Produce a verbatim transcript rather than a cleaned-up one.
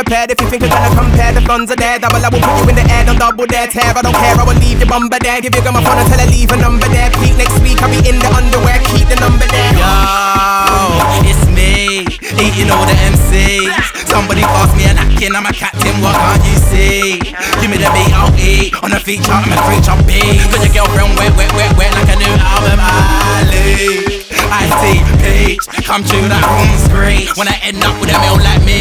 unprepared. If you think you're gonna compare, the funds are there. Double, I will put you in the air, don't double dare tear. I don't care, I will leave your bumper there. Give your girl my phone until I leave a number there. Peak next week, I'll be in the underwear, keep the number there. Yo, it's me, eating all the M Cs. Somebody pass me a napkin, I'm a captain, what can't you see? Give me the beat, I'll eat. On the feature, I'm a creature beat. Cause your girlfriend wet, wet, wet, wet like a new album, Ali. I see peach, come true, that room's great. When I end up with a meal like me